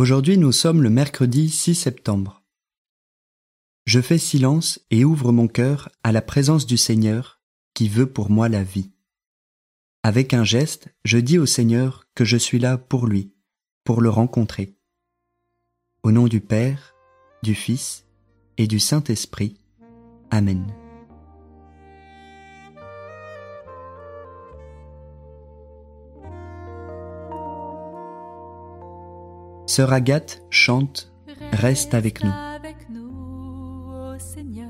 Aujourd'hui, nous sommes le mercredi 6 septembre. Je fais silence et ouvre mon cœur à la présence du Seigneur qui veut pour moi la vie. Avec un geste, je dis au Seigneur que je suis là pour lui, pour le rencontrer. Au nom du Père, du Fils et du Saint-Esprit. Amen. Sœur Agathe chante « Reste avec nous ». Ô Seigneur,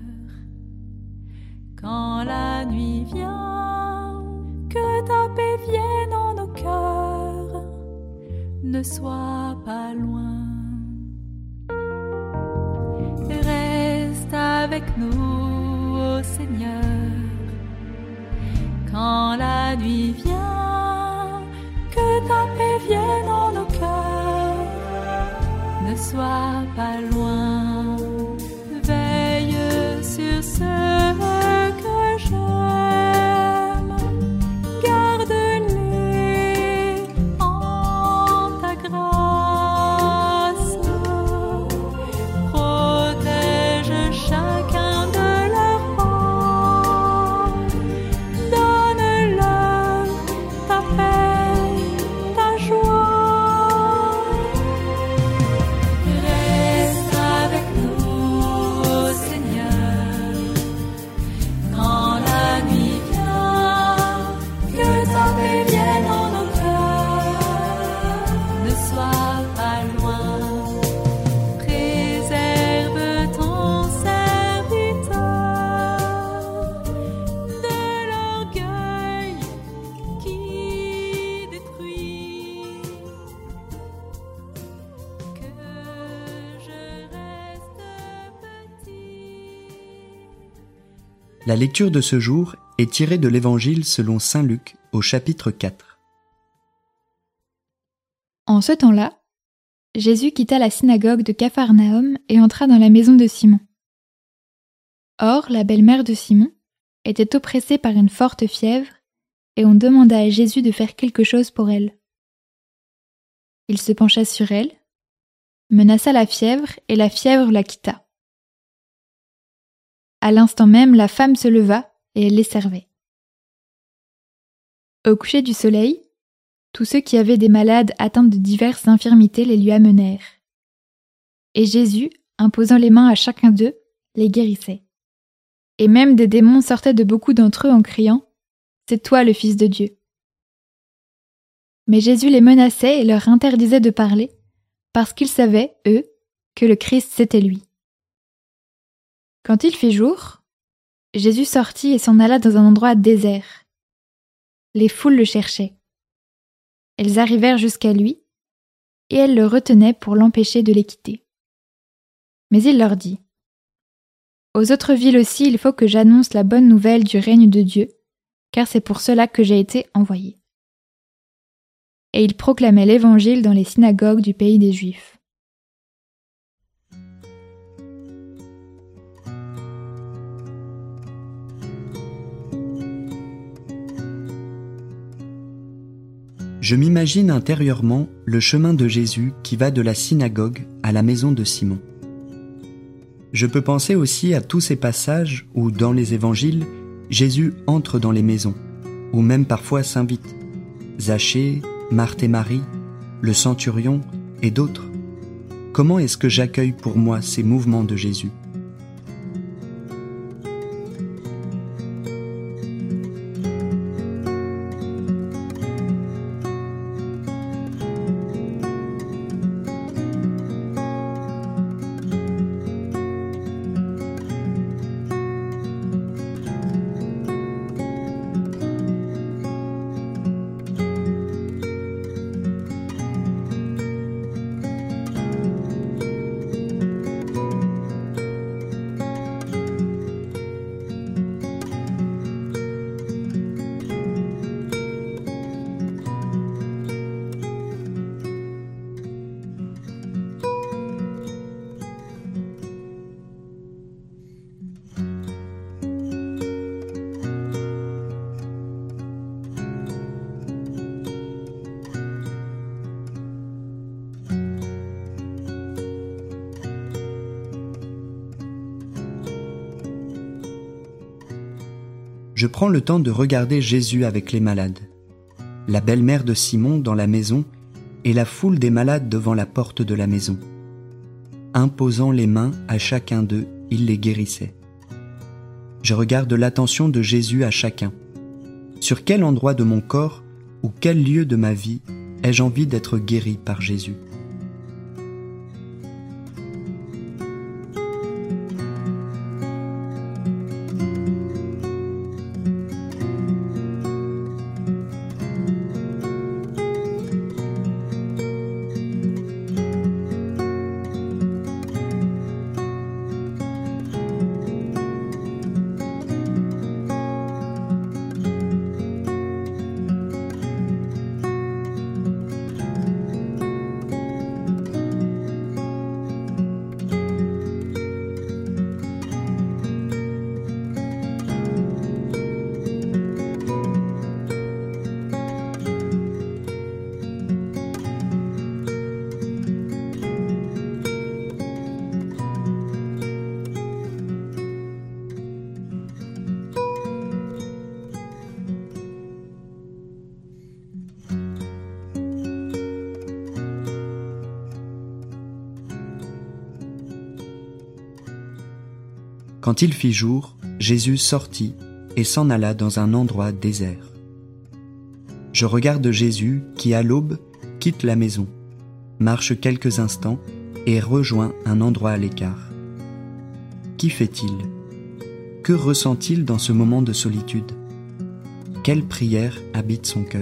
quand la nuit vient, que ta paix vienne en nos cœurs, ne sois pas loin. Reste avec nous, ô Seigneur, quand la nuit vient, que ta paix vienne en nos cœurs, ne sois pas loin. Veille sur ceux que j'aime, garde-les en ta grâce, protège chacun de leurs pas, donne-leur ta paix, ta joie. Reste avec nous, ô Seigneur, quand la nuit vient, que ta paix vienne en nos cœurs, ne sois pas loin. Préserve ton serviteur de l'orgueil qui détruit, que je reste petit. La lecture de ce jour est tirée de l'Évangile selon saint Luc au chapitre 4. En ce temps-là, Jésus quitta la synagogue de Capharnaüm et entra dans la maison de Simon. Or, la belle-mère de Simon était oppressée par une forte fièvre, et on demanda à Jésus de faire quelque chose pour elle. Il se pencha sur elle, menaça la fièvre, et la fièvre la quitta. À l'instant même, la femme se leva, et elle les servait. Au coucher du soleil, tous ceux qui avaient des malades atteints de diverses infirmités les lui amenèrent. Et Jésus, imposant les mains à chacun d'eux, les guérissait. Et même des démons sortaient de beaucoup d'entre eux en criant « C'est toi le Fils de Dieu ». Mais Jésus les menaçait et leur interdisait de parler, parce qu'ils savaient, eux, que le Christ c'était lui. Quand il fit jour, Jésus sortit et s'en alla dans un endroit désert. Les foules le cherchaient. Elles arrivèrent jusqu'à lui, et elles le retenaient pour l'empêcher de les quitter. Mais il leur dit : « Aux autres villes aussi, il faut que j'annonce la bonne nouvelle du règne de Dieu, car c'est pour cela que j'ai été envoyé. » Et il proclamait l'évangile dans les synagogues du pays des Juifs. Je m'imagine intérieurement le chemin de Jésus qui va de la synagogue à la maison de Simon. Je peux penser aussi à tous ces passages où, dans les évangiles, Jésus entre dans les maisons, ou même parfois s'invite. Zachée, Marthe et Marie, le centurion et d'autres. Comment est-ce que j'accueille pour moi ces mouvements de Jésus ? je prends le temps de regarder Jésus avec les malades, la belle-mère de Simon dans la maison et la foule des malades devant la porte de la maison. Imposant les mains à chacun d'eux, il les guérissait. Je regarde l'attention de Jésus à chacun. Sur quel endroit de mon corps ou quel lieu de ma vie ai-je envie d'être guéri par Jésus ? Quand il fit jour, Jésus sortit et s'en alla dans un endroit désert. Je regarde Jésus qui, à l'aube, quitte la maison, marche quelques instants et rejoint un endroit à l'écart. Qu'y fait-il ? Que ressent-il dans ce moment de solitude ? Quelle prière habite son cœur ?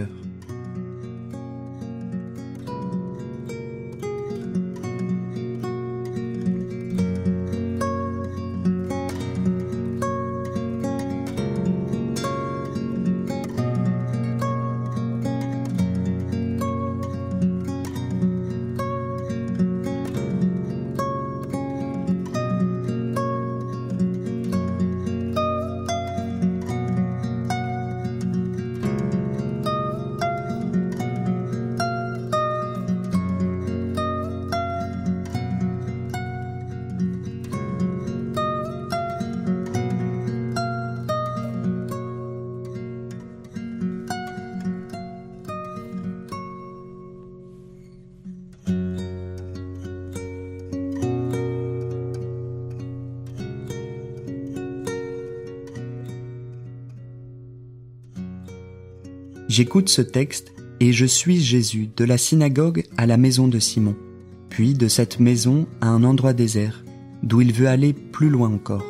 J'écoute ce texte et je suis Jésus de la synagogue à la maison de Simon, puis de cette maison à un endroit désert, d'où il veut aller plus loin encore.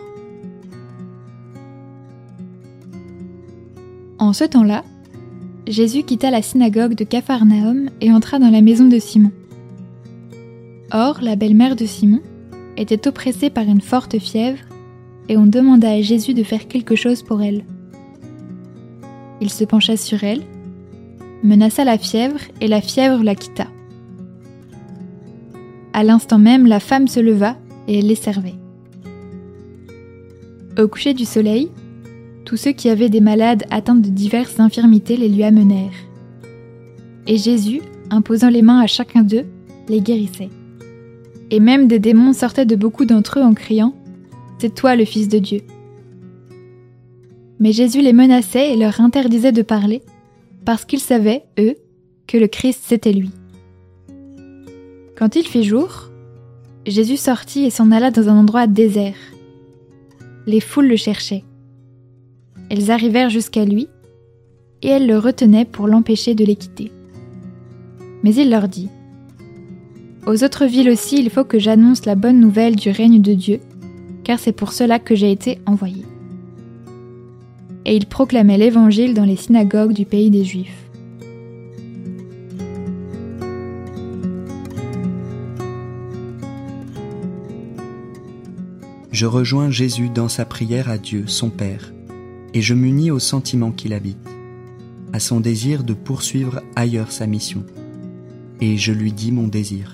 En ce temps-là, Jésus quitta la synagogue de Capharnaüm et entra dans la maison de Simon. Or, la belle-mère de Simon était oppressée par une forte fièvre et on demanda à Jésus de faire quelque chose pour elle. Il se pencha sur elle, menaça la fièvre et la fièvre la quitta. À l'instant même, la femme se leva et elle les servait. Au coucher du soleil, tous ceux qui avaient des malades atteints de diverses infirmités les lui amenèrent. Et Jésus, imposant les mains à chacun d'eux, les guérissait. Et même des démons sortaient de beaucoup d'entre eux en criant « C'est toi le Fils de Dieu !» Mais Jésus les menaçait et leur interdisait de parler, parce qu'ils savaient, eux, que le Christ c'était lui. Quand il fit jour, Jésus sortit et s'en alla dans un endroit désert. Les foules le cherchaient. Elles arrivèrent jusqu'à lui, et elles le retenaient pour l'empêcher de les quitter. Mais il leur dit : « Aux autres villes aussi, il faut que j'annonce la bonne nouvelle du règne de Dieu, car c'est pour cela que j'ai été envoyé. » Et il proclamait l'évangile dans les synagogues du pays des Juifs. Je rejoins Jésus dans sa prière à Dieu, son Père, et je m'unis au sentiment qu'il habite, à son désir de poursuivre ailleurs sa mission. Et je lui dis mon désir.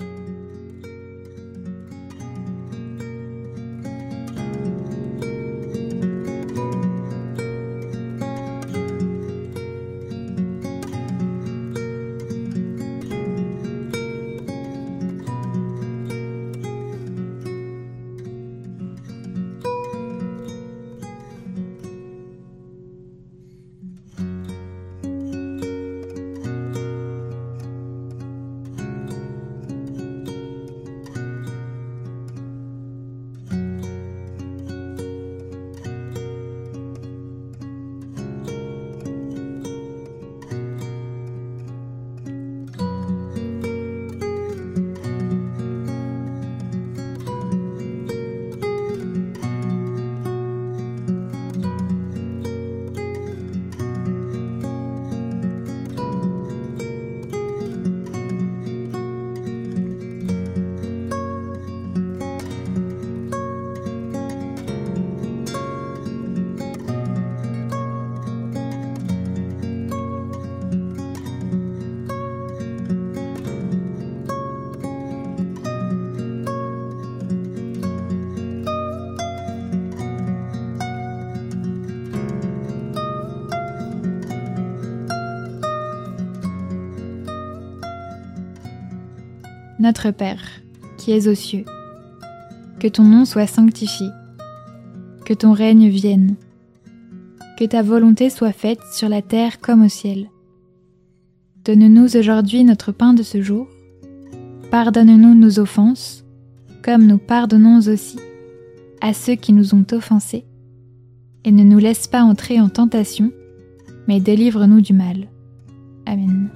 Notre Père, qui es aux cieux, que ton nom soit sanctifié, que ton règne vienne, que ta volonté soit faite sur la terre comme au ciel. Donne-nous aujourd'hui notre pain de ce jour. Pardonne-nous nos offenses, comme nous pardonnons aussi à ceux qui nous ont offensés. Et ne nous laisse pas entrer en tentation, mais délivre-nous du mal. Amen.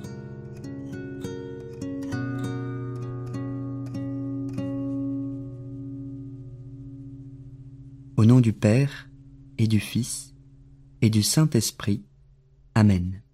Au nom du Père, et du Fils, et du Saint-Esprit. Amen.